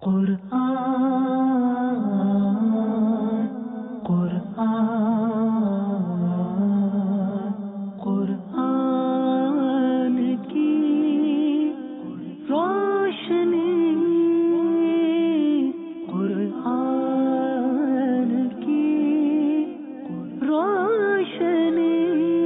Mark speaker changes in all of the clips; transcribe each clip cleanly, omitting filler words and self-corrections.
Speaker 1: قرآن قرآن قرآن کی روشنی قرآن کی روشنی۔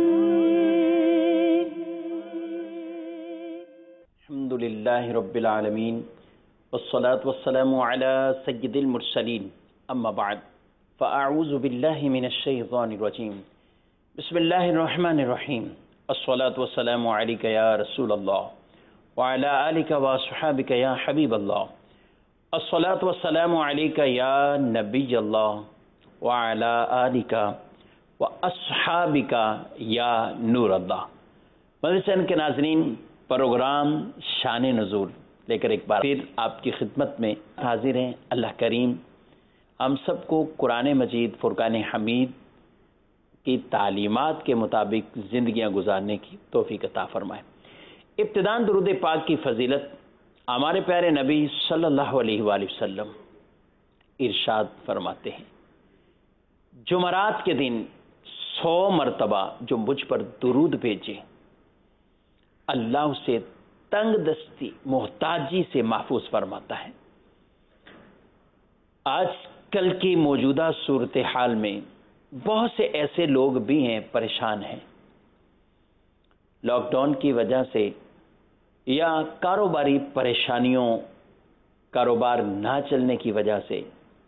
Speaker 2: الحمد للہ رب العالمین والصلاة والسلام على سید المرسلین اما بعد فاعوذ باللہ من الشیطان الرجیم بسم اللہ الرحمن الرحیم الصلاة والسلام علیک یا رسول اللہ وعلى آلک واصحابک یا حبیب اللہ الصلاة والسلام علیک یا نبی اللہ وعلى آلک واصحابک یا نور اللہ۔ مدرسہ کے ناظرین، پروگرام شان نزول لے کر ایک بار پھر آپ کی خدمت میں حاضر ہیں۔ اللہ کریم ہم سب کو قرآن مجید فرقان حمید کی تعلیمات کے مطابق زندگیاں گزارنے کی توفیق عطا فرمائے۔ ابتداءً درود پاک کی فضیلت ہمارے پیارے نبی صلی اللہ علیہ وآلہ وسلم ارشاد فرماتے ہیں، جمعرات کے دن 100 مرتبہ جو مجھ پر درود بھیجے اللہ اسے تنگ دستی محتاجی سے محفوظ فرماتا ہے۔ آج کل کی موجودہ صورتحال میں بہت سے ایسے لوگ بھی ہیں پریشان ہیں، لاک ڈاؤن کی وجہ سے یا کاروباری پریشانیوں، کاروبار نہ چلنے کی وجہ سے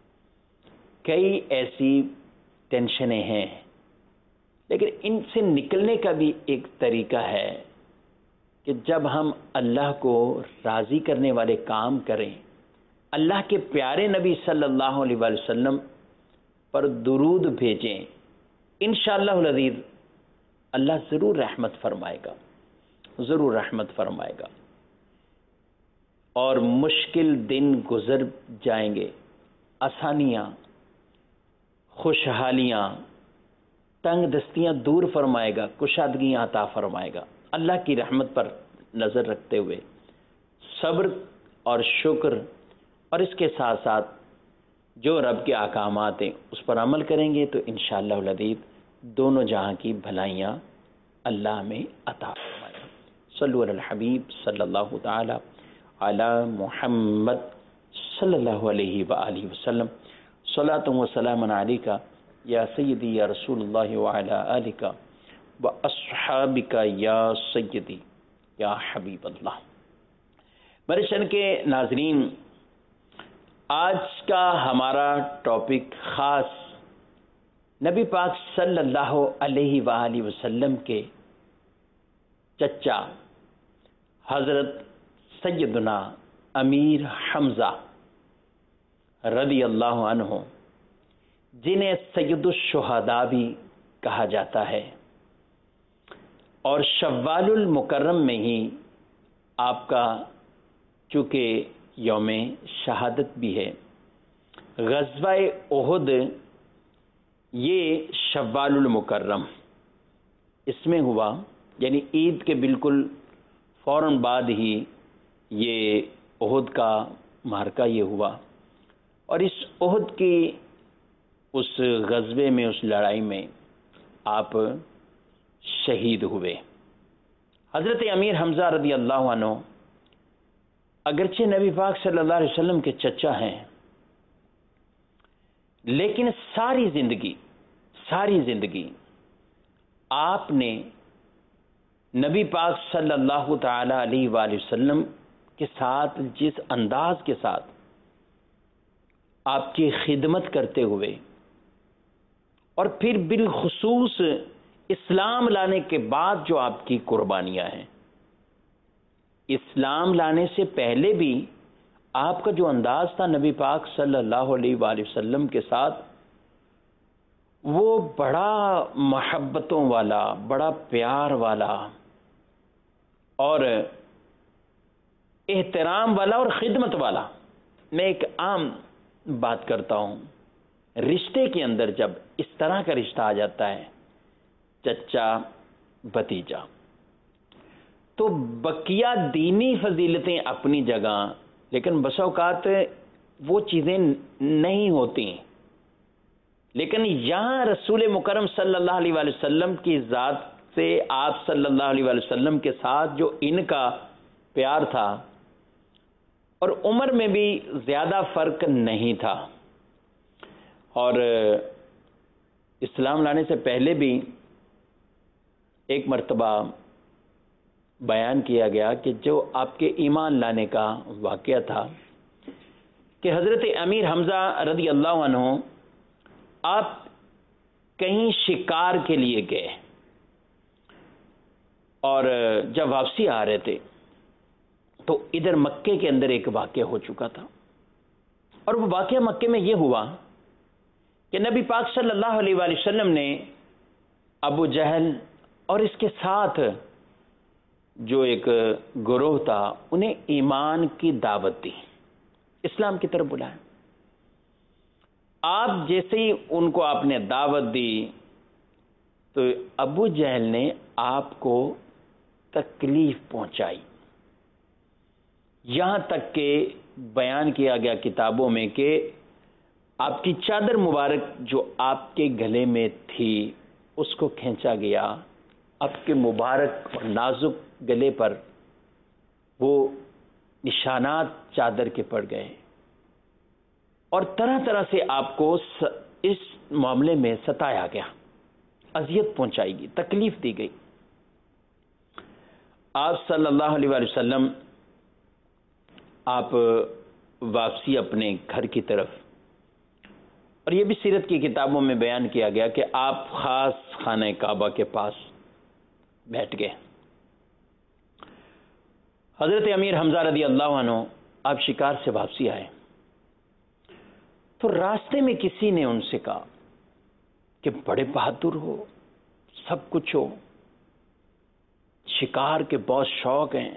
Speaker 2: کئی ایسی ٹینشنیں ہیں، لیکن ان سے نکلنے کا بھی ایک طریقہ ہے کہ جب ہم اللہ کو راضی کرنے والے کام کریں، اللہ کے پیارے نبی صلی اللہ علیہ وآلہ وسلم پر درود بھیجیں، انشاءاللہ العزیز اللہ ضرور رحمت فرمائے گا، ضرور رحمت فرمائے گا، اور مشکل دن گزر جائیں گے، آسانیاں، خوشحالیاں، تنگ دستیاں دور فرمائے گا، کشادگیاں عطا فرمائے گا۔ اللہ کی رحمت پر نظر رکھتے ہوئے صبر اور شکر اور اس کے ساتھ ساتھ جو رب کے احکامات ہیں اس پر عمل کریں گے تو انشاءاللہ العزیز دونوں جہاں کی بھلائیاں اللہ میں عطا فرمائے گا۔ صلو علی الحبیب صلی اللہ تعالی علی محمد صلی اللہ علیہ وآلہ وسلم۔ صلاۃ و سلام علیک یا سیدی یا رسول اللہ وعلی آلک واصحابک یا سیدی یا حبیب اللہ۔ میرے شان کے ناظرین، آج کا ہمارا ٹاپک خاص نبی پاک صلی اللہ علیہ وآلہ وسلم کے چچا حضرت سیدنا امیر حمزہ رضی اللہ عنہ، جنہیں سید الشہداء بھی کہا جاتا ہے، اور شوال المکرم میں ہی آپ کا چونکہ یوم شہادت بھی ہے۔ غزوہ احد یہ شوال المکرم اس میں ہوا، یعنی عید کے بالکل فوراً بعد ہی یہ احد کا معرکہ یہ ہوا، اور اس احد کی اس غزوے میں، اس لڑائی میں آپ شہید ہوئے۔ حضرت امیر حمزہ رضی اللہ عنہ اگرچہ نبی پاک صلی اللہ علیہ وسلم کے چچا ہیں، لیکن ساری زندگی آپ نے نبی پاک صلی اللہ تعالی علیہ وآلہ وسلم کے ساتھ جس انداز کے ساتھ آپ کی خدمت کرتے ہوئے، اور پھر بالخصوص اسلام لانے کے بعد جو آپ کی قربانیاں ہیں، اسلام لانے سے پہلے بھی آپ کا جو انداز تھا نبی پاک صلی اللہ علیہ وآلہ وسلم کے ساتھ، وہ بڑا محبتوں والا، بڑا پیار والا اور احترام والا اور خدمت والا۔ میں ایک عام بات کرتا ہوں، رشتے کے اندر جب اس طرح کا رشتہ آ جاتا ہے، چچا بھتیجا، تو بقیہ دینی فضیلتیں اپنی جگہ، لیکن بسا اوقات وہ چیزیں نہیں ہوتی، لیکن یہاں رسول مکرم صلی اللہ علیہ وآلہ وسلم کی ذات سے آپ صلی اللہ علیہ وآلہ وسلم کے ساتھ جو ان کا پیار تھا، اور عمر میں بھی زیادہ فرق نہیں تھا، اور اسلام لانے سے پہلے بھی ایک مرتبہ بیان کیا گیا کہ جو آپ کے ایمان لانے کا واقعہ تھا کہ حضرت امیر حمزہ رضی اللہ عنہ آپ کہیں شکار کے لیے گئے، اور جب واپسی آ رہے تھے تو ادھر مکے کے اندر ایک واقعہ ہو چکا تھا، اور وہ واقعہ مکے میں یہ ہوا کہ نبی پاک صلی اللہ علیہ وآلہ وسلم نے ابو جہل اور اس کے ساتھ جو ایک گروہ تھا انہیں ایمان کی دعوت دی، اسلام کی طرف بلایا۔ آپ جیسے ہی ان کو آپ نے دعوت دی تو ابو جہل نے آپ کو تکلیف پہنچائی، یہاں تک کہ بیان کیا گیا کتابوں میں کہ آپ کی چادر مبارک جو آپ کے گلے میں تھی اس کو کھینچا گیا، آپ کے مبارک اور نازک گلے پر وہ نشانات چادر کے پڑ گئے، اور طرح طرح سے آپ کو اس معاملے میں ستایا گیا، اذیت پہنچائی گئی، تکلیف دی گئی۔ آپ صلی اللہ علیہ وآلہ وسلم آپ واپسی اپنے گھر کی طرف، اور یہ بھی سیرت کی کتابوں میں بیان کیا گیا کہ آپ خاص خانہ کعبہ کے پاس بیٹھ گئے۔ حضرت امیر حمزہ رضی اللہ عنہ آپ شکار سے واپسی آئے تو راستے میں کسی نے ان سے کہا کہ بڑے بہادر ہو، سب کچھ ہو، شکار کے بہت شوق ہیں،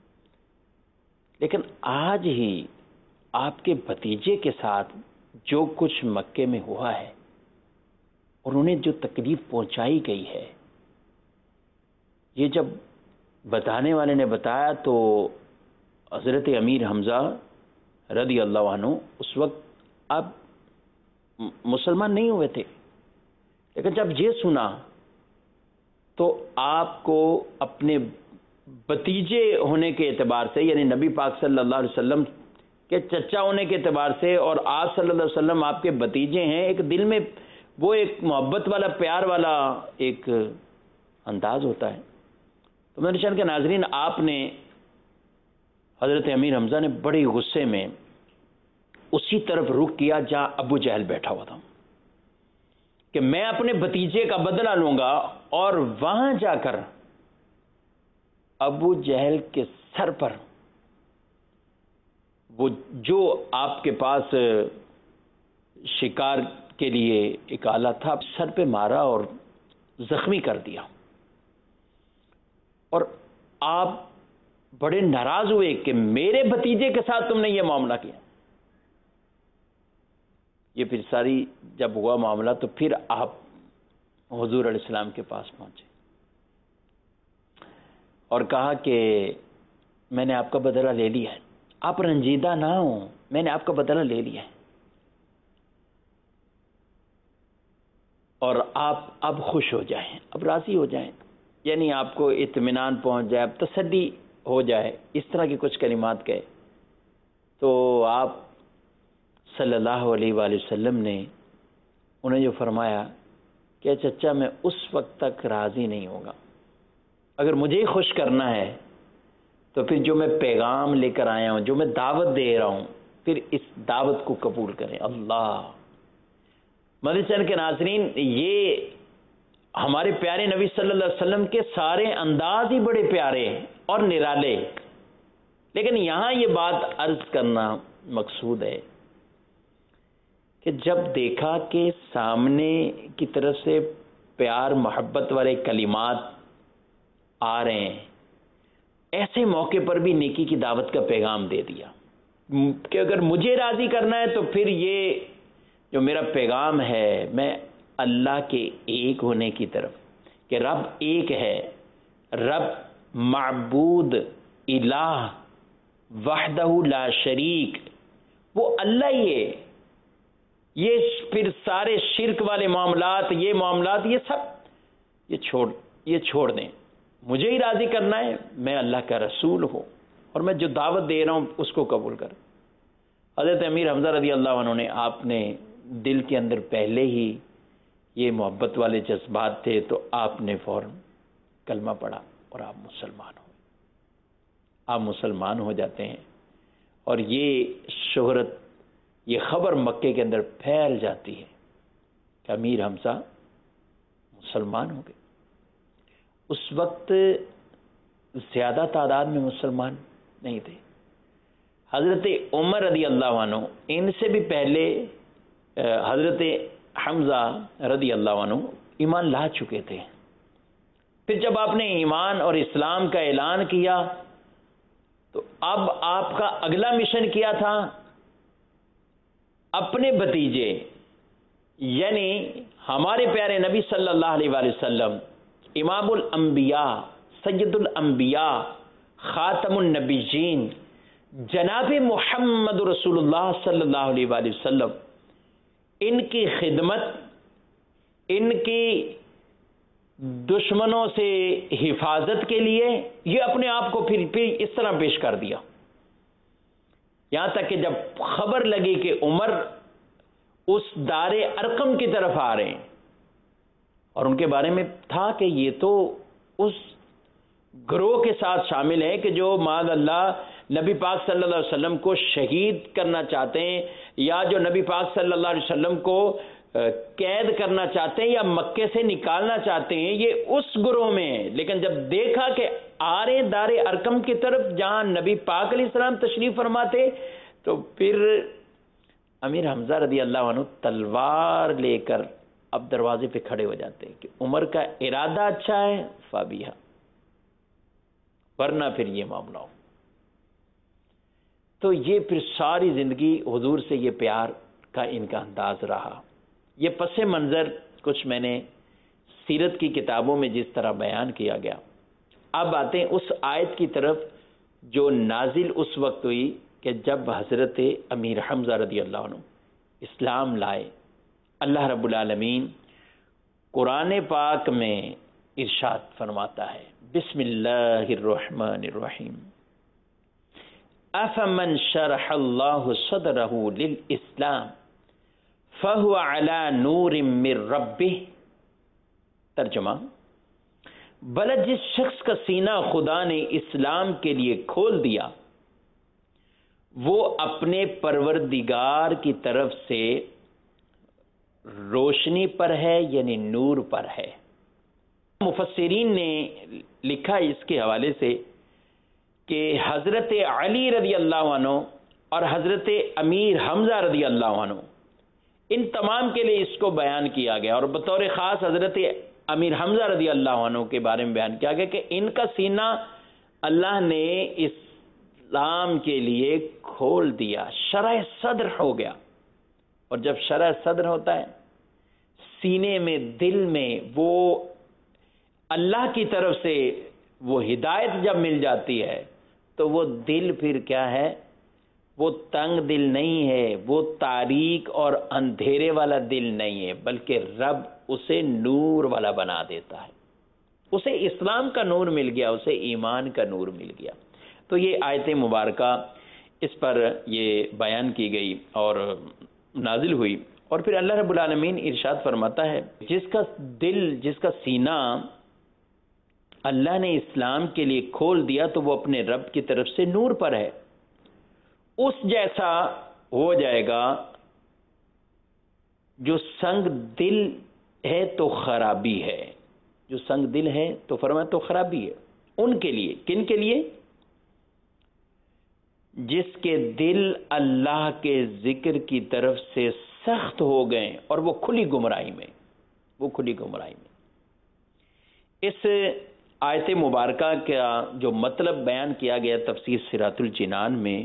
Speaker 2: لیکن آج ہی آپ کے بھتیجے کے ساتھ جو کچھ مکے میں ہوا ہے اور انہیں جو تکلیف پہنچائی گئی ہے، یہ جب بتانے والے نے بتایا تو حضرت امیر حمزہ رضی اللہ عنہ اس وقت آپ مسلمان نہیں ہوئے تھے، لیکن جب یہ سنا تو آپ کو اپنے بھتیجے ہونے کے اعتبار سے، یعنی نبی پاک صلی اللہ علیہ وسلم کے چچا ہونے کے اعتبار سے، اور آپ صلی اللہ علیہ وسلم آپ کے بھتیجے ہیں، ایک دل میں وہ ایک محبت والا، پیار والا ایک انداز ہوتا ہے۔ تو میرے چینل کے ناظرین، آپ نے حضرت امیر حمزہ نے بڑے غصے میں اسی طرف رخ کیا جہاں ابو جہل بیٹھا ہوا تھا کہ میں اپنے بھتیجے کا بدلہ لوں گا، اور وہاں جا کر ابو جہل کے سر پر وہ جو آپ کے پاس شکار کے لیے ایک آلہ تھا سر پہ مارا اور زخمی کر دیا، اور آپ بڑے ناراض ہوئے کہ میرے بھتیجے کے ساتھ تم نے یہ معاملہ کیا۔ یہ پھر ساری جب ہوا معاملہ تو پھر آپ حضور علیہ السلام کے پاس پہنچے اور کہا کہ میں نے آپ کا بدلہ لے لیا ہے، آپ رنجیدہ نہ ہوں، میں نے آپ کا بدلہ لے لیا ہے، اور آپ اب خوش ہو جائیں، اب راضی ہو جائیں، یعنی آپ کو اطمینان پہنچ جائے، اب تسلی ہو جائے، اس طرح کے کچھ کلمات کہے۔ تو آپ صلی اللہ علیہ وآلہ وسلم نے انہیں جو فرمایا کہ چچا میں اس وقت تک راضی نہیں ہوگا، اگر مجھے خوش کرنا ہے تو پھر جو میں پیغام لے کر آیا ہوں، جو میں دعوت دے رہا ہوں، پھر اس دعوت کو قبول کریں۔ اللہ مدنی چینل کے ناظرین، یہ ہمارے پیارے نبی صلی اللہ علیہ وسلم کے سارے انداز ہی بڑے پیارے اور نرالے، لیکن یہاں یہ بات عرض کرنا مقصود ہے کہ جب دیکھا کہ سامنے کی طرف سے پیار محبت والے کلمات آ رہے ہیں، ایسے موقع پر بھی نیکی کی دعوت کا پیغام دے دیا کہ اگر مجھے راضی کرنا ہے تو پھر یہ جو میرا پیغام ہے، میں اللہ کے ایک ہونے کی طرف، کہ رب ایک ہے، رب معبود الہ وحدہ لا شریک، وہ اللہ ہی ہے. یہ پھر سارے شرک والے معاملات، یہ معاملات، یہ سب یہ چھوڑ دیں. مجھے ہی راضی کرنا ہے، میں اللہ کا رسول ہوں اور میں جو دعوت دے رہا ہوں اس کو قبول کر. حضرت امیر حمزہ رضی اللہ عنہ نے، آپ نے دل کے اندر پہلے ہی یہ محبت والے جذبات تھے تو آپ نے فوراً کلمہ پڑھا اور آپ مسلمان ہو جاتے ہیں. اور یہ شہرت، یہ خبر مکے کے اندر پھیل جاتی ہے کہ امیر حمزہ مسلمان ہو گئے. اس وقت زیادہ تعداد میں مسلمان نہیں تھے. حضرت عمر رضی اللہ عنہ ان سے بھی پہلے حضرت حمزہ رضی اللہ عنہ ایمان لا چکے تھے. پھر جب آپ نے ایمان اور اسلام کا اعلان کیا تو اب آپ کا اگلا مشن کیا تھا، اپنے بھتیجے یعنی ہمارے پیارے نبی صلی اللہ علیہ وآلہ وسلم، امام الانبیاء، سید الانبیاء، خاتم النبیین، جناب محمد رسول اللہ صلی اللہ علیہ وآلہ وسلم، ان کی خدمت، ان کی دشمنوں سے حفاظت کے لیے یہ اپنے آپ کو پھر اس طرح پیش کر دیا. یہاں تک کہ جب خبر لگی کہ عمر اس دار ارقم کی طرف آ رہے ہیں، اور ان کے بارے میں تھا کہ یہ تو اس گروہ کے ساتھ شامل ہیں کہ جو معاذ اللہ نبی پاک صلی اللہ علیہ وسلم کو شہید کرنا چاہتے ہیں، یا جو نبی پاک صلی اللہ علیہ وسلم کو قید کرنا چاہتے ہیں یا مکے سے نکالنا چاہتے ہیں، یہ اس گروہ میں ہے. لیکن جب دیکھا کہ آ رہے دار ارقم کی طرف جہاں نبی پاک علیہ السلام تشریف فرماتے، تو پھر امیر حمزہ رضی اللہ عنہ تلوار لے کر اب دروازے پہ کھڑے ہو جاتے ہیں کہ عمر کا ارادہ اچھا ہے فابیہا، ورنہ پھر یہ معاملہ ہو. تو یہ پھر ساری زندگی حضور سے یہ پیار کا ان کا انداز رہا. یہ پس منظر کچھ میں نے سیرت کی کتابوں میں جس طرح بیان کیا گیا. اب آتے ہیں اس آیت کی طرف جو نازل اس وقت ہوئی کہ جب حضرت امیر حمزہ رضی اللہ عنہ اسلام لائے. اللہ رب العالمین قرآن پاک میں ارشاد فرماتا ہے، بسم اللہ الرحمن الرحیم، افمن شرح اللہ صدرہ للاسلام فہو علی نور من ربہ. ترجمہ، بھلا جس شخص کا سینہ خدا نے اسلام کے لیے کھول دیا وہ اپنے پروردگار کی طرف سے روشنی پر ہے، یعنی نور پر ہے. مفسرین نے لکھا اس کے حوالے سے کہ حضرت علی رضی اللہ عنہ اور حضرت امیر حمزہ رضی اللہ عنہ، ان تمام کے لیے اس کو بیان کیا گیا، اور بطور خاص حضرت امیر حمزہ رضی اللہ عنہ کے بارے میں بیان کیا گیا کہ ان کا سینہ اللہ نے اسلام کے لیے کھول دیا، شرح صدر ہو گیا. اور جب شرح صدر ہوتا ہے، سینے میں، دل میں وہ اللہ کی طرف سے وہ ہدایت جب مل جاتی ہے تو وہ دل پھر کیا ہے، وہ تنگ دل نہیں ہے، وہ تاریک اور اندھیرے والا دل نہیں ہے، بلکہ رب اسے نور والا بنا دیتا ہے. اسے اسلام کا نور مل گیا، اسے ایمان کا نور مل گیا. تو یہ آیت مبارکہ اس پر یہ بیان کی گئی اور نازل ہوئی. اور پھر اللہ رب العالمین ارشاد فرماتا ہے، جس کا دل، جس کا سینہ اللہ نے اسلام کے لیے کھول دیا تو وہ اپنے رب کی طرف سے نور پر ہے. اس جیسا ہو جائے گا جو سنگ دل ہے تو خرابی ہے، جو سنگ دل ہے تو فرمایا تو خرابی ہے. ان کے لیے، کن کے لیے؟ جس کے دل اللہ کے ذکر کی طرف سے سخت ہو گئے اور وہ کھلی گمراہی میں، وہ کھلی گمراہی میں. اس آیت مبارکہ کا جو مطلب بیان کیا گیا تفسیر صراط الجنان میں،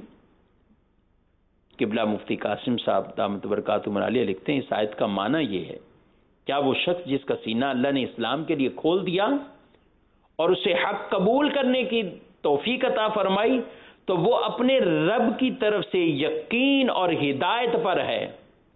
Speaker 2: قبلہ مفتی قاسم صاحب دامت برکاتہم العالیہ لکھتے ہیں اس آیت کا معنی یہ ہے، کیا وہ شخص جس کا سینہ اللہ نے اسلام کے لیے کھول دیا اور اسے حق قبول کرنے کی توفیق عطا فرمائی تو وہ اپنے رب کی طرف سے یقین اور ہدایت پر ہے،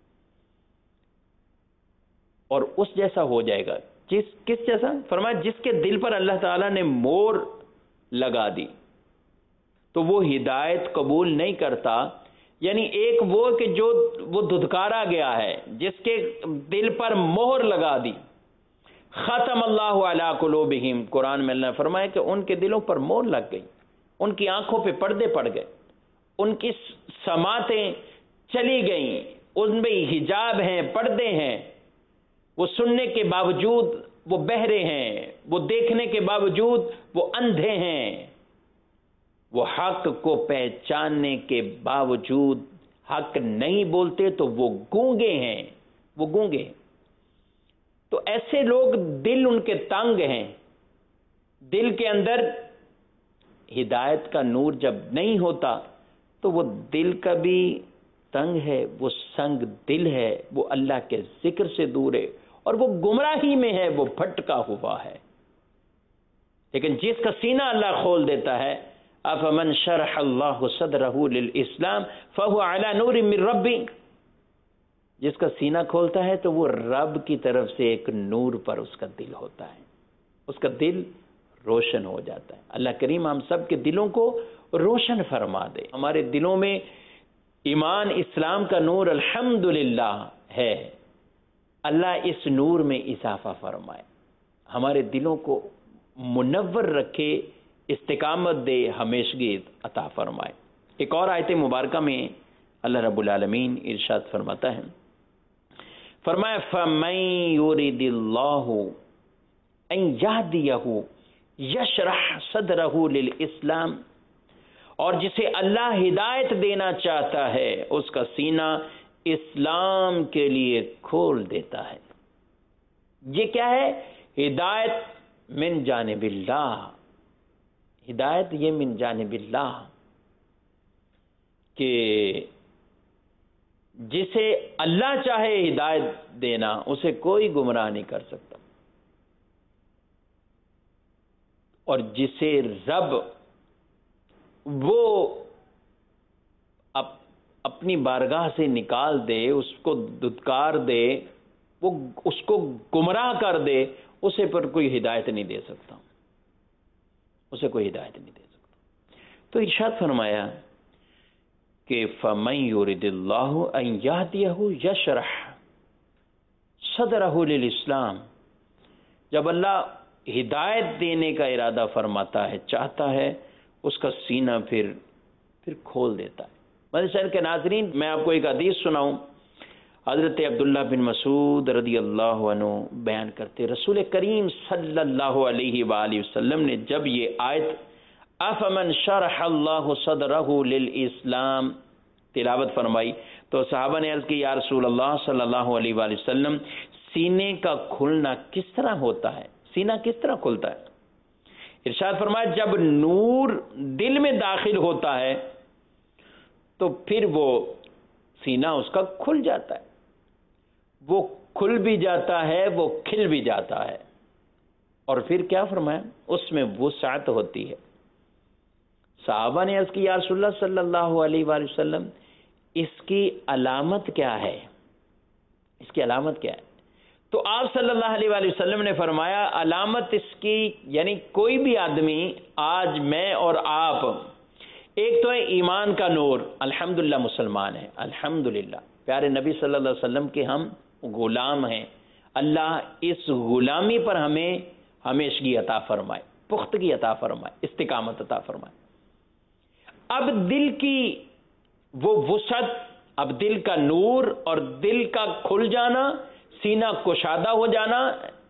Speaker 2: اور اس جیسا ہو جائے گا۔ کس جیسا؟ فرمایا جس کے دل پر اللہ تعالیٰ نے مور لگا دی تو وہ ہدایت قبول نہیں کرتا، یعنی ایک وہ کہ جو وہ دھتکارا گیا ہے، جس کے دل پر مہر لگا دی۔ ختم اللہ علی قلوبہم، قرآن میں اللہ نے فرمایا کہ ان کے دلوں پر مہر لگ گئی، ان کی آنکھوں پہ پردے پڑ گئے، ان کی سماعتیں چلی گئیں، ان میں حجاب ہیں، پردے ہیں، وہ سننے کے باوجود وہ بہرے ہیں، وہ دیکھنے کے باوجود وہ اندھے ہیں، وہ حق کو پہچاننے کے باوجود حق نہیں بولتے تو وہ گونگے ہیں، وہ گونگے ہیں۔ تو ایسے لوگ دل ان کے تنگ ہیں، دل کے اندر ہدایت کا نور جب نہیں ہوتا تو وہ دل کا بھی تنگ ہے، وہ سنگ دل ہے، وہ اللہ کے ذکر سے دور ہے، اور وہ گمراہی میں ہے، وہ بھٹکا ہوا ہے۔ لیکن جس کا سینہ اللہ کھول دیتا ہے، افمن شرح اللہ صدرہ للاسلام فہو علی نور من ربی، جس کا سینہ کھولتا ہے تو وہ رب کی طرف سے ایک نور پر اس کا دل ہوتا ہے، اس کا دل روشن ہو جاتا ہے۔ اللہ کریم ہم سب کے دلوں کو روشن فرما دے، ہمارے دلوں میں ایمان اسلام کا نور الحمدللہ ہے، اللہ اس نور میں اضافہ فرمائے، ہمارے دلوں کو منور رکھے، استقامت دے، ہمیشگی عطا فرمائے۔ ایک اور آیت مبارکہ میں اللہ رب العالمین ارشاد فرماتا ہے، فرمایا فَمَن يُرِدِ اللَّهُ أَن يَهْدِيَهُ يَشْرَحْ صَدْرَهُ لِلْإِسْلَامِ، اور جسے اللہ ہدایت دینا چاہتا ہے اس کا سینہ اسلام کے لیے کھول دیتا ہے۔ یہ کیا ہے؟ ہدایت من جانب اللہ، ہدایت یہ من جانب اللہ، کہ جسے اللہ چاہے ہدایت دینا اسے کوئی گمراہ نہیں کر سکتا، اور جسے رب وہ اپنی بارگاہ سے نکال دے، اس کو دھتکار دے، وہ اس کو گمراہ کر دے، اسے پر کوئی ہدایت نہیں دے سکتا، اسے کوئی ہدایت نہیں دے سکتا۔ تو ارشاد فرمایا کہ فَمَن يُرِدِ اللَّهُ أَن يَهْدِيَهُ يَشْرَحْ صَدْرَهُ لِلْإِسْلَامِ، جب اللہ ہدایت دینے کا ارادہ فرماتا ہے، چاہتا ہے، اس کا سینہ پھر کھول دیتا ہے۔ مدنی چینل کے ناظرین، میں آپ کو ایک حدیث سناؤں، حضرت عبداللہ بن مسعود رضی اللہ عنہ بیان کرتے، رسول کریم صلی اللہ علیہ وآلہ وسلم نے جب یہ آیت افمن شرح اللہ صدرہ للاسلام تلاوت فرمائی تو صحابہ نے عرض کی، یا رسول اللہ صلی اللہ علیہ وآلہ وسلم، سینے کا کھلنا کس طرح ہوتا ہے؟ سینہ کس طرح کھلتا ہے؟ ارشاد فرمایا جب نور دل میں داخل ہوتا ہے تو پھر وہ سینہ اس کا کھل جاتا ہے، وہ کھل بھی جاتا ہے، وہ کھل بھی جاتا ہے، اور پھر کیا فرمایا؟ اس میں وسعت ہوتی ہے۔ صحابہ نے عرض کی، یا رسول اللہ صلی اللہ علیہ وآلہ وسلم، اس کی علامت کیا ہے؟ اس کی علامت کیا ہے؟ تو آپ صلی اللہ علیہ وآلہ وسلم نے فرمایا، علامت اس کی، یعنی کوئی بھی آدمی، آج میں اور آپ، ایک تو ہے ایمان کا نور، الحمدللہ مسلمان ہیں، الحمدللہ پیارے نبی صلی اللہ علیہ وسلم کے ہم غلام ہیں، اللہ اس غلامی پر ہمیں ہمیشگی عطا فرمائے، پختگی عطا فرمائے، استقامت عطا فرمائے۔ اب دل کی وہ وسعت، اب دل کا نور اور دل کا کھل جانا، سینہ کشادہ ہو جانا،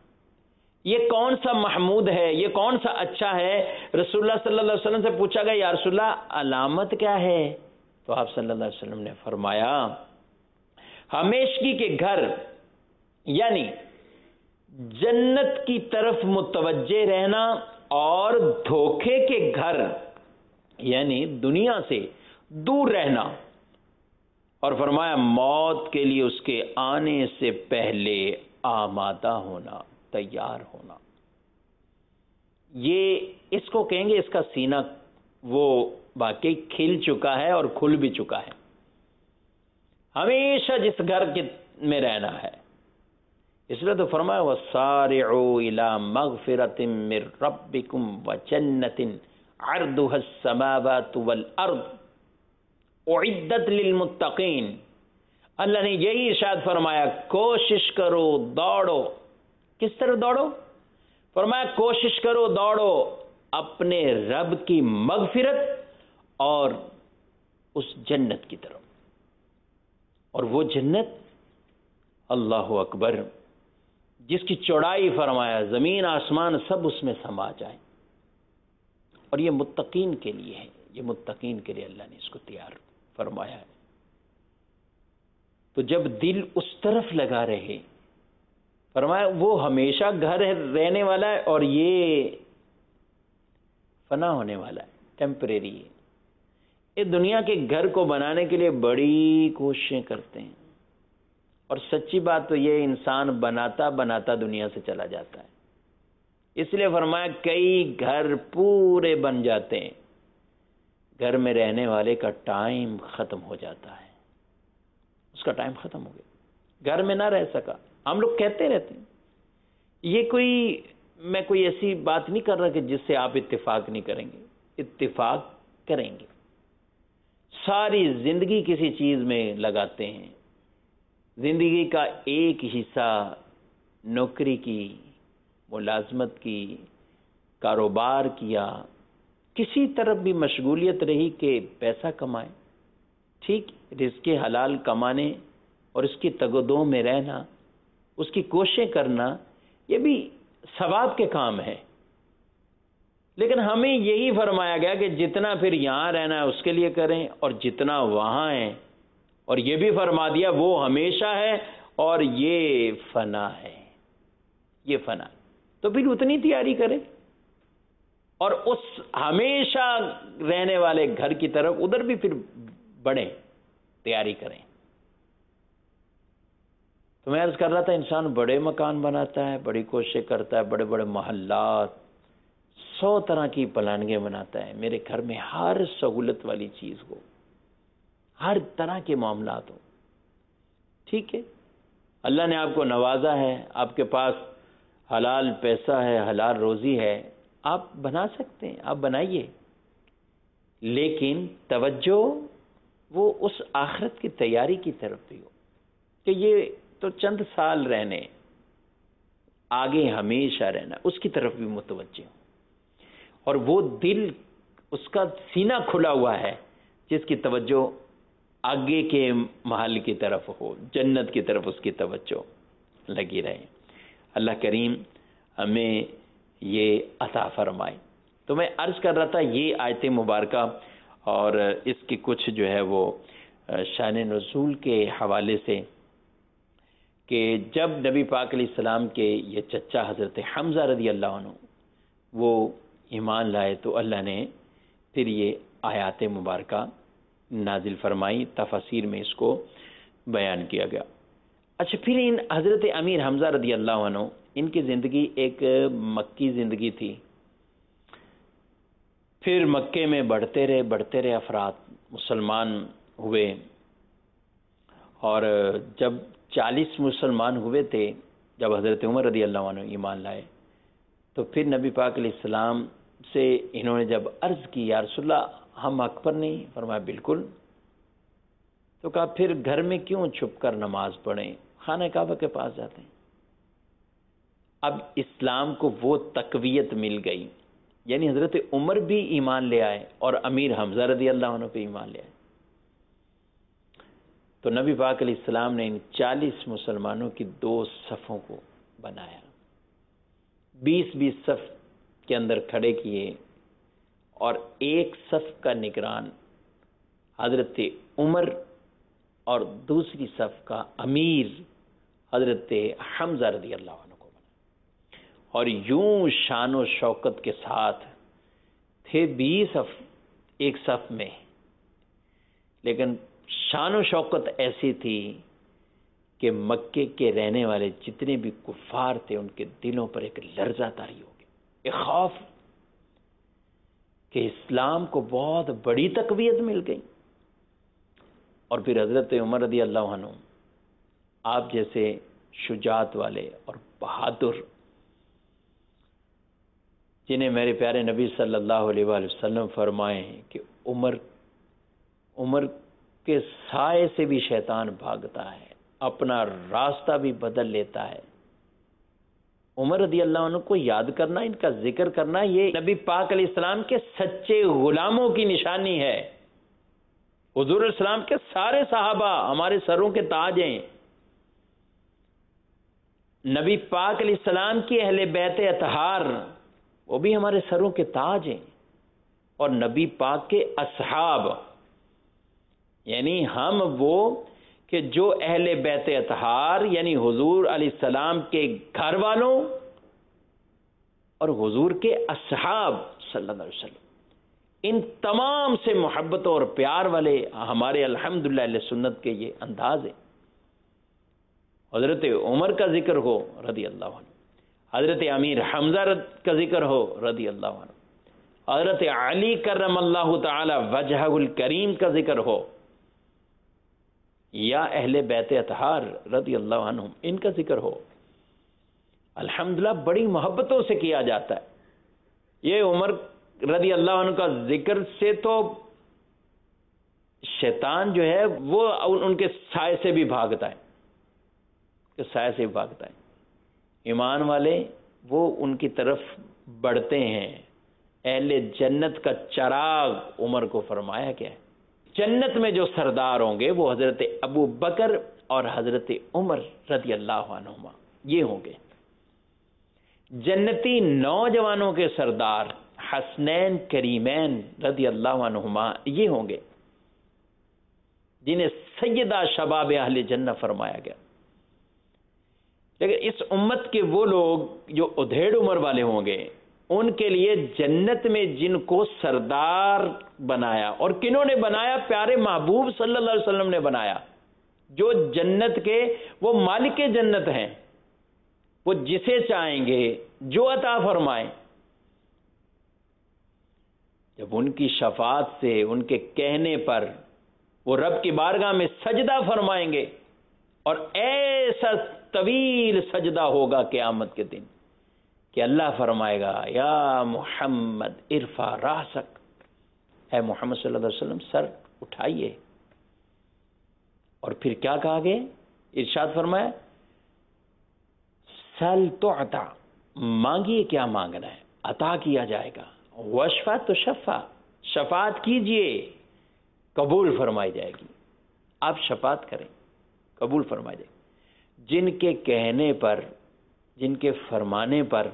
Speaker 2: یہ کون سا محمود ہے، یہ کون سا اچھا ہے؟ رسول اللہ صلی اللہ علیہ وسلم سے پوچھا گیا، یا رسول اللہ علامت کیا ہے؟ تو آپ صلی اللہ علیہ وسلم نے فرمایا، ہمیشگی کے گھر، یعنی جنت کی طرف متوجہ رہنا، اور دھوکے کے گھر، یعنی دنیا سے دور رہنا، اور فرمایا موت کے لیے اس کے آنے سے پہلے آمادہ ہونا، تیار ہونا۔ یہ اس کو کہیں گے اس کا سینہ وہ واقعی کھل چکا ہے اور کھل بھی چکا ہے. ہمیشہ جس گھر میں رہنا ہے. اس لیے تو فرمایا وَسَارِعُوا إِلَى مَغْفِرَةٍ مِّن رَبِّكُمْ وَجَنَّةٍ عَرْضُهَا السَّمَاوَاتُ وَالْأَرْضُ اُعِدَّتْ لِلْمُتَّقِينَ. اللہ نے یہی ارشاد فرمایا کوشش کرو دوڑو. کس طرح دوڑو؟ فرمایا کوشش کرو دوڑو اپنے رب کی مغفرت اور اس جنت کی طرف. اور وہ جنت اللہ اکبر جس کی چوڑائی فرمایا زمین آسمان سب اس میں سما جائیں. اور یہ متقین کے لیے ہے. یہ متقین کے لیے اللہ نے اس کو تیار فرمایا ہے. تو جب دل اس طرف لگا رہے فرمایا وہ ہمیشہ گھر رہنے والا ہے اور یہ فنا ہونے والا ہے, ٹیمپریری ہے. یہ دنیا کے گھر کو بنانے کے لیے بڑی کوششیں کرتے ہیں اور سچی بات تو یہ انسان بناتا بناتا دنیا سے چلا جاتا ہے. اس لیے فرمایا کئی گھر پورے بن جاتے ہیں, گھر میں رہنے والے کا ٹائم ختم ہو جاتا ہے. اس کا ٹائم ختم ہو گیا, گھر میں نہ رہ سکا. ہم لوگ کہتے رہتے ہیں یہ میں کوئی ایسی بات نہیں کر رہا کہ جس سے آپ اتفاق نہیں کریں گے. اتفاق کریں گے. ساری زندگی کسی چیز میں لگاتے ہیں. زندگی کا ایک حصہ نوکری کی, ملازمت کی, کاروبار کیا, کسی طرف بھی مشغولیت رہی کہ پیسہ کمائیں. ٹھیک, رزق حلال کمانے اور اس کی تگودوں میں رہنا, اس کی کوششیں کرنا, یہ بھی ثواب کے کام ہے. لیکن ہمیں یہی فرمایا گیا کہ جتنا پھر یہاں رہنا ہے اس کے لیے کریں اور جتنا وہاں ہے. اور یہ بھی فرما دیا وہ ہمیشہ ہے اور یہ فنا ہے. یہ فنا ہے تو پھر اتنی تیاری کریں اور اس ہمیشہ رہنے والے گھر کی طرف ادھر بھی پھر بڑھیں, تیاری کریں. تو میں عرض کر رہا تھا انسان بڑے مکان بناتا ہے, بڑی کوششیں کرتا ہے, بڑے بڑے محلات, 100 طرح کی پلاننگیں بناتا ہے. میرے گھر میں ہر سہولت والی چیز ہو, ہر طرح کے معاملات ہوں. ٹھیک ہے, اللہ نے آپ کو نوازا ہے, آپ کے پاس حلال پیسہ ہے, حلال روزی ہے, آپ بنا سکتے ہیں, آپ بنائیے. لیکن توجہ وہ اس آخرت کی تیاری کی طرف بھی ہو کہ یہ تو چند سال رہنے, آگے ہمیشہ رہنا, اس کی طرف بھی متوجہ ہوں. اور وہ دل اس کا سینہ کھلا ہوا ہے جس کی توجہ آگے کے محل کی طرف ہو, جنت کی طرف اس کی توجہ لگی رہے. اللہ کریم ہمیں یہ عطا فرمائے. تو میں عرض کر رہا تھا یہ آیت مبارکہ اور اس کی کچھ جو ہے وہ شان نزول کے حوالے سے کہ جب نبی پاک علیہ السلام کے یہ چچا حضرت حمزہ رضی اللہ عنہ وہ ایمان لائے تو اللہ نے پھر یہ آیات مبارکہ نازل فرمائی. تفاسیر میں اس کو بیان کیا گیا. اچھا, پھر ان حضرت امیر حمزہ رضی اللہ عنہ ان کی زندگی ایک مکی زندگی تھی. پھر مکے میں بڑھتے رہے افراد, مسلمان ہوئے, اور جب 40 مسلمان ہوئے تھے, جب حضرت عمر رضی اللہ عنہ ایمان لائے تو پھر نبی پاک علیہ السلام سے انہوں نے جب عرض کی یا رسول اللہ ہم حق پر نہیں؟ فرمایا بالکل. تو کہا پھر گھر میں کیوں چھپ کر نماز پڑھیں, خانہ کعبہ کے پاس جاتے ہیں. اب اسلام کو وہ تقویت مل گئی, یعنی حضرت عمر بھی ایمان لے آئے اور امیر حمزہ رضی اللہ عنہ پہ ایمان لے آئے. تو نبی پاک علیہ السلام نے ان 40 مسلمانوں کی 2 صفوں کو بنایا, 20 صف کے اندر کھڑے کیے, اور ایک صف کا نگران حضرت عمر اور دوسری صف کا امیر حضرت حمزہ رضی اللہ عنہ کو بنا. اور یوں شان و شوکت کے ساتھ تھے 20 صف ایک صف میں, لیکن شان و شوکت ایسی تھی کہ مکے کے رہنے والے جتنے بھی کفار تھے ان کے دلوں پر ایک لرزہ طاری ہو گیا, ایک خوف کہ اسلام کو بہت بڑی تقویت مل گئی. اور پھر حضرت عمر رضی اللہ عنہ آپ جیسے شجاعت والے اور بہادر، جنہیں میرے پیارے نبی صلی اللہ علیہ وآلہ وسلم فرمائے کہ عمر کے سائے سے بھی شیطان بھاگتا ہے، اپنا راستہ بھی بدل لیتا ہے. عمر رضی اللہ عنہ کو یاد کرنا، ان کا ذکر کرنا، یہ نبی پاک علیہ السلام کے سچے غلاموں کی نشانی ہے. حضور علیہ السلام کے سارے صحابہ ہمارے سروں کے تاج ہیں. نبی پاک علیہ السلام کی اہل بیت اطہار وہ بھی ہمارے سروں کے تاج ہیں. اور نبی پاک کے اصحاب یعنی ہم وہ کہ جو اہل بیت اطہار یعنی حضور علیہ السلام کے گھر والوں اور حضور کے اصحاب صلی اللہ علیہ وسلم، ان تمام سے محبت اور پیار والے ہمارے الحمدللہ اہل سنت کے یہ انداز ہیں. حضرت عمر کا ذکر ہو رضی اللہ عنہ، حضرت امیر حمزہ کا ذکر ہو رضی اللہ عنہ، حضرت علی کرم اللہ تعالی وجہہ الکریم کا ذکر ہو، یا اہل بیت اطہار رضی اللہ عنہم ان کا ذکر ہو، الحمدللہ بڑی محبتوں سے کیا جاتا ہے. یہ عمر رضی اللہ عنہ کا ذکر سے تو شیطان جو ہے وہ ان کے سائے سے بھی بھاگتا ہے، کہ سائے سے بھی بھاگتا ہے. ایمان والے وہ ان کی طرف بڑھتے ہیں. اہل جنت کا چراغ عمر کو فرمایا گیا ہے. جنت میں جو سردار ہوں گے وہ حضرت ابو بکر اور حضرت عمر رضی اللہ عنہما یہ ہوں گے. جنتی نوجوانوں کے سردار حسنین کریمین رضی اللہ عنہما یہ ہوں گے، جنہیں سیدہ شباب اہل جنہ فرمایا گیا. لیکن اس امت کے وہ لوگ جو ادھیڑ عمر والے ہوں گے، ان کے لیے جنت میں جن کو سردار بنایا، اور کنہوں نے بنایا؟ پیارے محبوب صلی اللہ علیہ وسلم نے بنایا، جو جنت کے وہ مالک جنت ہیں، وہ جسے چاہیں گے جو عطا فرمائیں. جب ان کی شفاعت سے، ان کے کہنے پر وہ رب کی بارگاہ میں سجدہ فرمائیں گے، اور ایسا طویل سجدہ ہوگا قیامت کے دن کہ اللہ فرمائے گا یا محمد ارفع راسک، اے محمد صلی اللہ علیہ وسلم سر اٹھائیے. اور پھر کیا کہا گیا؟ ارشاد فرمایا سل تعطا، مانگیے کیا مانگنا ہے عطا کیا جائے گا. وشفع تو شفا، شفاعت کیجئے قبول فرمائی جائے گی. آپ شفاعت کریں قبول فرمائی جائے گی. جن کے کہنے پر، جن کے فرمانے پر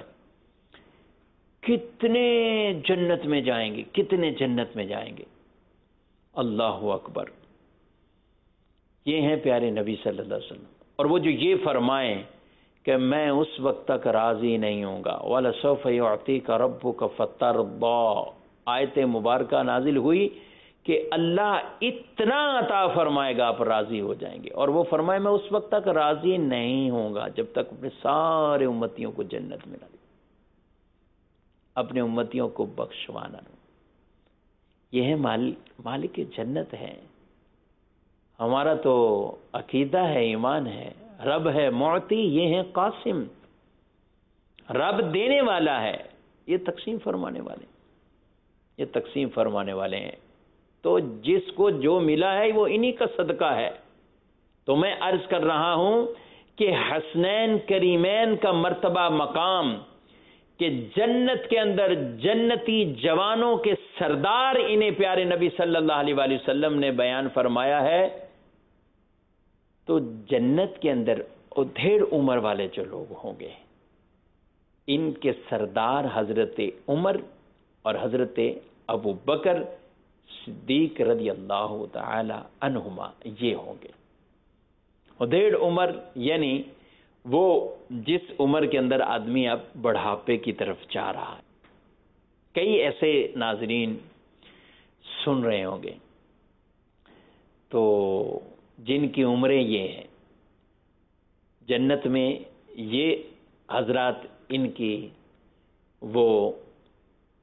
Speaker 2: کتنے جنت میں جائیں گے، کتنے جنت میں جائیں گے. اللہ اکبر. یہ ہیں پیارے نبی صلی اللہ علیہ وسلم. اور وہ جو یہ فرمائیں کہ میں اس وقت تک راضی نہیں ہوں گا، وَلَسَوْفَ يُعْطِيكَ رَبُّكَ فَتَرْضَىٰ، آیت مبارکہ نازل ہوئی کہ اللہ اتنا عطا فرمائے گا آپ راضی ہو جائیں گے. اور وہ فرمائے میں اس وقت تک راضی نہیں ہوں گا جب تک اپنے سارے امتیوں کو جنت میں نہ دوں، اپنے امتیوں کو بخشوانا دوں. یہ ہے مالک جنت ہے. ہمارا تو عقیدہ ہے، ایمان ہے. رب ہے معطی، یہ ہے قاسم. رب دینے والا ہے، یہ تقسیم فرمانے والے، یہ تقسیم فرمانے والے ہیں. تو جس کو جو ملا ہے وہ انہی کا صدقہ ہے. تو میں عرض کر رہا ہوں کہ حسنین کریمین کا مرتبہ مقام کہ جنت کے اندر جنتی جوانوں کے سردار انہیں پیارے نبی صلی اللہ علیہ وآلہ وسلم نے بیان فرمایا ہے. تو جنت کے اندر ادھیڑ عمر والے جو لوگ ہوں گے، ان کے سردار حضرت عمر اور حضرت ابو بکر صدیق رضی اللہ تعالی عنہما یہ ہوں گے. ادھیڑ عمر یعنی وہ جس عمر کے اندر آدمی اب بڑھاپے کی طرف جا رہا ہے. کئی ایسے ناظرین سن رہے ہوں گے تو جن کی عمریں یہ ہیں، جنت میں یہ حضرات ان کی وہ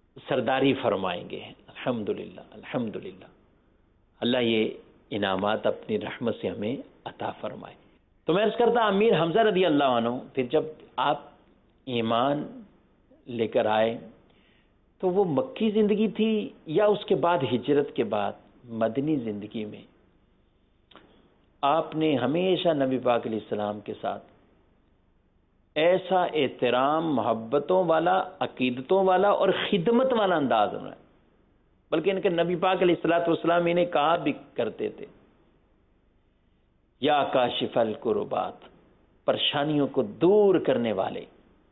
Speaker 2: سرداری فرمائیں گے. الحمدللہ الحمدللہ. اللہ یہ انعامات اپنی رحمت سے ہمیں عطا فرمائے. تو میں عرض کرتا امیر حمزہ رضی اللہ عنہ پھر جب آپ ایمان لے کر آئے تو وہ مکی زندگی تھی یا اس کے بعد ہجرت کے بعد مدنی زندگی میں آپ نے ہمیشہ نبی پاک علیہ السلام کے ساتھ ایسا احترام، محبتوں والا، عقیدتوں والا اور خدمت والا انداز ہونا ہے. بلکہ ان کے نبی پاک علیہ السلام انہیں کہا بھی کرتے تھے یا کاشف الکربات، پریشانیوں کو دور کرنے والے.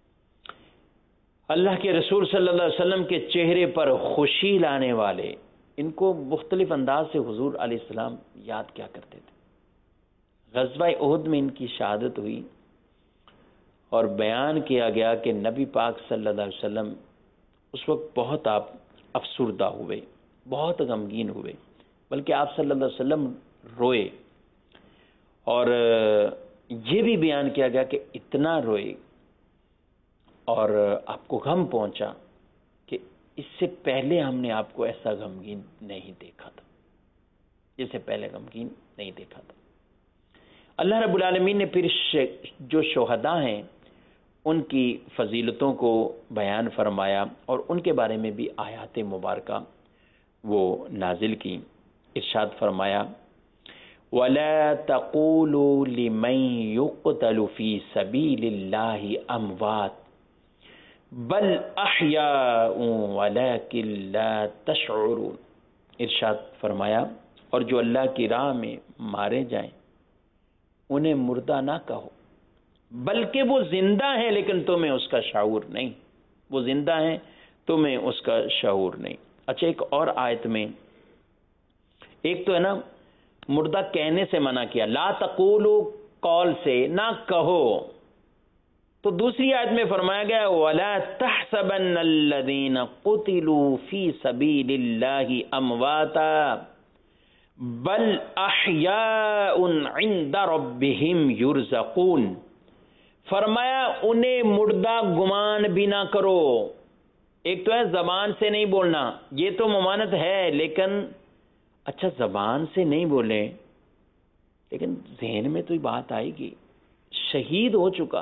Speaker 2: اللہ کے رسول صلی اللہ علیہ وسلم کے چہرے پر خوشی لانے والے. ان کو مختلف انداز سے حضور علیہ السلام یاد کیا کرتے تھے. غزوہ احد میں ان کی شہادت ہوئی اور بیان کیا گیا کہ نبی پاک صلی اللہ علیہ وسلم اس وقت بہت آپ افسردہ ہوئے، بہت غمگین ہوئے، بلکہ آپ صلی اللہ علیہ وسلم روئے. اور یہ بھی بیان کیا گیا کہ اتنا روئے اور آپ کو غم پہنچا کہ اس سے پہلے ہم نے آپ کو ایسا غمگین نہیں دیکھا تھا، اس سے پہلے غمگین نہیں دیکھا تھا. اللہ رب العالمین نے پھر جو شہداء ہیں ان کی فضیلتوں کو بیان فرمایا اور ان کے بارے میں بھی آیات مبارکہ وہ نازل کی. ارشاد فرمایا وَلَا تَقُولُوا لِمَنْ يُقْتَلُ فِي سَبِيلِ اللَّهِ أَمْوَاتٌ بَلْ أَحْيَاءٌ وَلَكِنْ لَا تَشْعُرُونَ. ارشاد فرمایا اور جو اللہ کی راہ میں مارے جائیں انہیں مردہ نہ کہو، بلکہ وہ زندہ ہیں لیکن تمہیں اس کا شعور نہیں. وہ زندہ ہیں تمہیں اس کا شعور نہیں. اچھا، ایک اور آیت میں ایک تو ہے نا مردہ کہنے سے منع کیا، لا تقولوا قول سے نہ کہو. تو دوسری آیت میں فرمایا گیا وَلَا تَحْسَبَنَّ الَّذِينَ قُتِلُوا فِي سَبِيلِ اللَّهِ أَمْوَاتًا بَلْ أَحْيَاءٌ عِنْدَ رَبِّهِمْ يُرْزَقُونَ. فرمایا انہیں مردہ گمان بھی نہ کرو. ایک تو ہے زبان سے نہیں بولنا، یہ تو ممانت ہے، لیکن اچھا زبان سے نہیں بولیں لیکن ذہن میں تو یہ بات آئے گی شہید ہو چکا،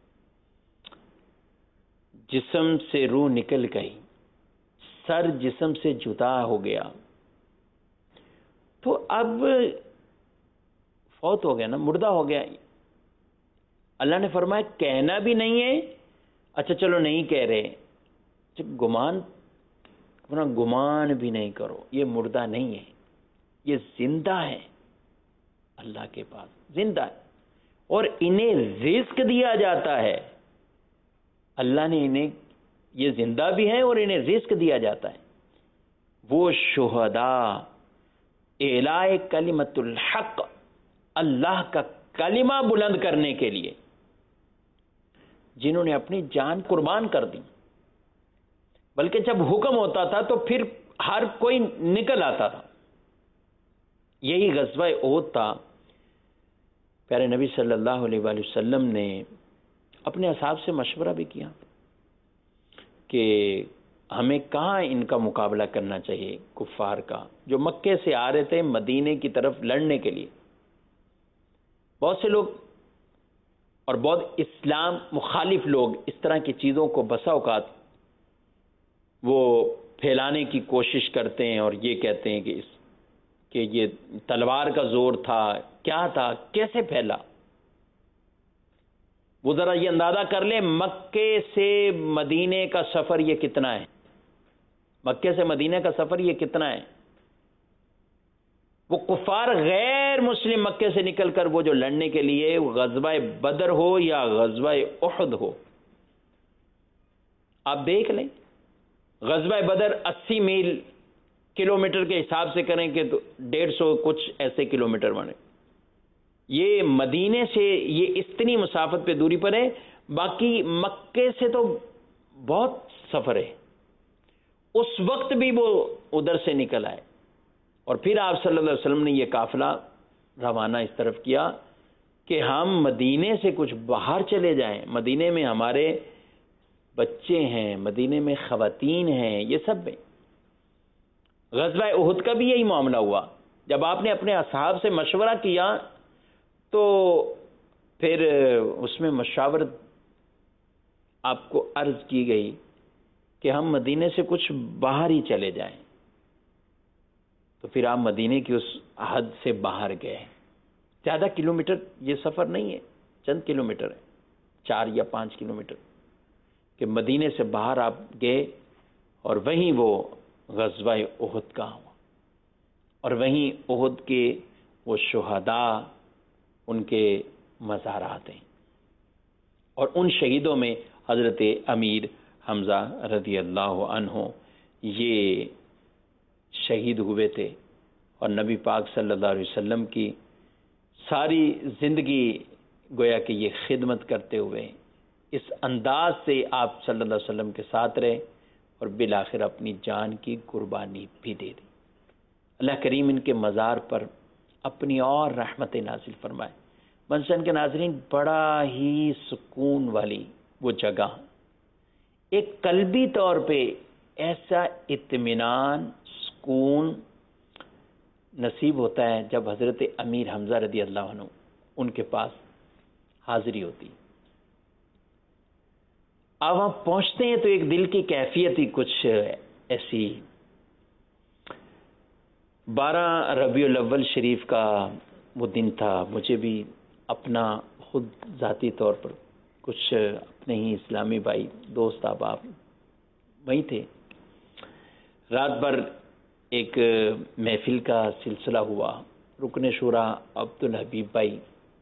Speaker 2: جسم سے روح نکل گئی، سر جسم سے جدا ہو گیا، تو اب فوت ہو گیا نا، مردہ ہو گیا. اللہ نے فرمایا کہنا بھی نہیں ہے. اچھا چلو نہیں کہہ رہے، گمان بھی نہیں کرو، یہ مردہ نہیں ہے، یہ زندہ ہے، اللہ کے پاس زندہ ہے اور انہیں رزق دیا جاتا ہے. اللہ نے انہیں یہ زندہ بھی ہے اور انہیں رزق دیا جاتا ہے. وہ شہداء اعلاء کلمت الحق، اللہ کا کلمہ بلند کرنے کے لیے جنہوں نے اپنی جان قربان کر دی، بلکہ جب حکم ہوتا تھا تو پھر ہر کوئی نکل آتا تھا. یہی غزوہ احد تھا. پیارے نبی صلی اللہ علیہ وآلہ وسلم نے اپنے اصحاب سے مشورہ بھی کیا کہ ہمیں کہاں ان کا مقابلہ کرنا چاہیے، کفار کا جو مکے سے آ رہے تھے مدینے کی طرف لڑنے کے لیے. بہت سے لوگ اور بہت اسلام مخالف لوگ اس طرح کی چیزوں کو بسا اوقات وہ پھیلانے کی کوشش کرتے ہیں اور یہ کہتے ہیں کہ یہ تلوار کا زور تھا، کیا تھا، کیسے پھیلا. وہ ذرا یہ اندازہ کر لیں مکے سے مدینے کا سفر یہ کتنا ہے، مکے سے مدینے کا سفر یہ کتنا ہے. وہ کفار غیر مسلم مکے سے نکل کر وہ جو لڑنے کے لیے غزوہ بدر ہو یا غزوہ احد ہو، آپ دیکھ لیں غزوہ بدر 80 میل کلومیٹر کے حساب سے کریں کہ تو 150 کچھ ایسے کلومیٹر بنے. یہ مدینے سے یہ اتنی مسافت پہ دوری پر ہے، باقی مکے سے تو بہت سفر ہے. اس وقت بھی وہ ادھر سے نکل آئے اور پھر آپ صلی اللہ علیہ وسلم نے یہ قافلہ روانہ اس طرف کیا کہ ہم مدینے سے کچھ باہر چلے جائیں، مدینے میں ہمارے بچے ہیں، مدینے میں خواتین ہیں، یہ سب میں. غزوہ احد کا بھی یہی معاملہ ہوا. جب آپ نے اپنے اصحاب سے مشورہ کیا تو پھر اس میں مشاورت آپ کو عرض کی گئی کہ ہم مدینے سے کچھ باہر ہی چلے جائیں. تو پھر آپ مدینے کی اس حد سے باہر گئے. زیادہ کلومیٹر یہ سفر نہیں ہے، چند کلومیٹر ہے، 4 یا 5 کلومیٹر، کہ مدینے سے باہر آپ گئے اور وہیں وہ غزوہ احد کا ہوا. اور وہیں احد کے وہ شہداء، ان کے مزارات ہیں. اور ان شہیدوں میں حضرت امیر حمزہ رضی اللہ عنہ یہ شہید ہوئے تھے. اور نبی پاک صلی اللہ علیہ وسلم کی ساری زندگی گویا کہ یہ خدمت کرتے ہوئے اس انداز سے آپ صلی اللہ علیہ وسلم کے ساتھ رہے اور بالآخر اپنی جان کی قربانی بھی دے دی. اللہ کریم ان کے مزار پر اپنی اور رحمت نازل فرمائے. منشن کے ناظرین، بڑا ہی سکون والی وہ جگہ، ایک قلبی طور پہ ایسا اطمینان، سکون نصیب ہوتا ہے جب حضرت امیر حمزہ رضی اللہ عنہ ان کے پاس حاضری ہوتی. اب ہم پہنچتے ہیں تو ایک دل کی کیفیت ہی کچھ ایسی. 12 ربیع الاول شریف کا وہ دن تھا. مجھے بھی اپنا خود ذاتی طور پر کچھ اپنے ہی اسلامی بھائی دوست احباب وہیں تھے. رات بھر ایک محفل کا سلسلہ ہوا. رکن شورا عبدالحبیب بھائی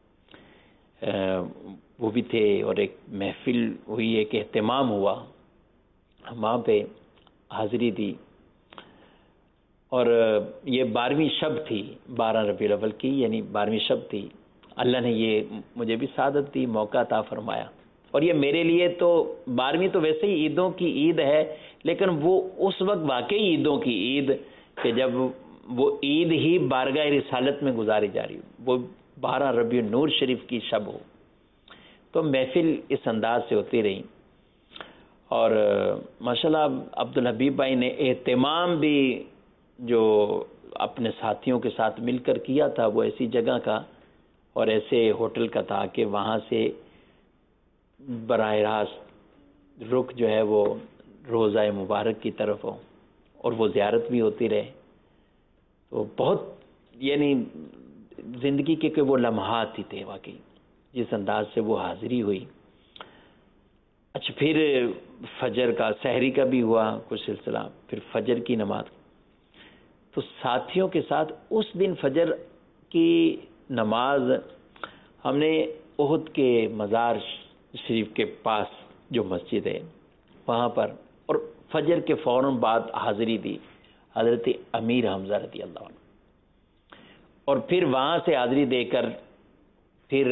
Speaker 2: وہ بھی تھے اور ایک محفل ہوئی، ایک اہتمام ہوا، وہاں پہ حاضری دی. اور یہ 12ویں شب تھی، 12 ربیع الاول کی، یعنی 12ویں شب تھی. اللہ نے یہ مجھے بھی سعادت دی، موقع عطا فرمایا. اور یہ میرے لیے تو 12ویں تو ویسے ہی عیدوں کی عید ہے، لیکن وہ اس وقت واقعی عیدوں کی عید کہ جب وہ عید ہی بارگاہ رسالت میں گزاری جا رہی ہو، وہ 12 ربیع النور شریف کی شب ہو. تو محفل اس انداز سے ہوتی رہی. اور ماشاءاللہ عبدالحبیب بھائی نے اہتمام بھی جو اپنے ساتھیوں کے ساتھ مل کر کیا تھا وہ ایسی جگہ کا اور ایسے ہوٹل کا تھا کہ وہاں سے براہ راست رخ جو ہے وہ روضہ مبارک کی طرف ہو اور وہ زیارت بھی ہوتی رہے. تو بہت یعنی زندگی کے وہ لمحات ہی تھے واقعی جس انداز سے وہ حاضری ہوئی. اچھا، پھر فجر کا سحری کا بھی ہوا کچھ سلسلہ، پھر فجر کی نماز. تو ساتھیوں کے ساتھ اس دن فجر کی نماز ہم نے احد کے مزار شریف کے پاس جو مسجد ہے وہاں پر، اور فجر کے فوراً بعد حاضری دی حضرت امیر حمزہ رضی اللہ عنہ. اور پھر وہاں سے حاضری دے کر پھر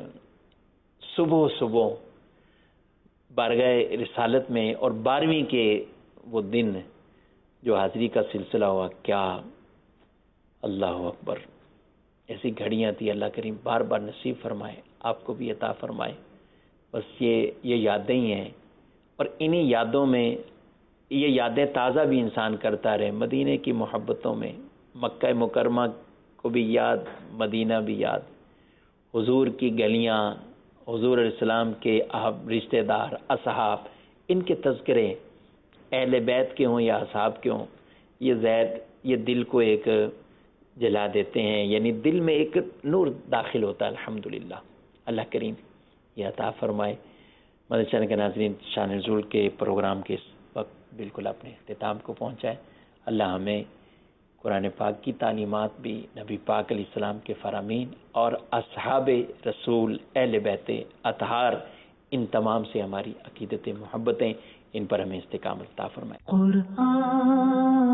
Speaker 2: صبح بارگاہ رسالت میں اور 12ویں کے وہ دن جو حاضری کا سلسلہ ہوا. کیا اللہ اکبر، ایسی گھڑیاں تھی. اللہ کریم بار بار نصیب فرمائے، آپ کو بھی عطا فرمائے. بس یہ یادیں ہی ہیں، اور انہی یادوں میں یہ یادیں تازہ بھی انسان کرتا رہے. مدینے کی محبتوں میں مکہ مکرمہ کو بھی یاد، مدینہ بھی یاد، حضور کی گلیاں، حضور علیہ السلام کے رشتہ دار، اصحاب، ان کے تذکرے اہل بیت کے ہوں یا اصحاب کے ہوں، یہ دل کو ایک جلا دیتے ہیں. یعنی دل میں ایک نور داخل ہوتا ہے. الحمدللہ اللہ کریم یہ عطا فرمائے. مدنی چینل کے ناظرین، شان نزول کے پروگرام کے اس وقت بالکل اپنے اختتام کو پہنچا ہے. اللہ ہمیں قرآن پاک کی تعلیمات بھی، نبی پاک علیہ السلام کے فرامین اور اصحاب رسول اہل بیت اطہار، ان تمام سے ہماری عقیدت محبتیں، ان پر ہمیں استقامت عطا فرمائے.
Speaker 1: قرآن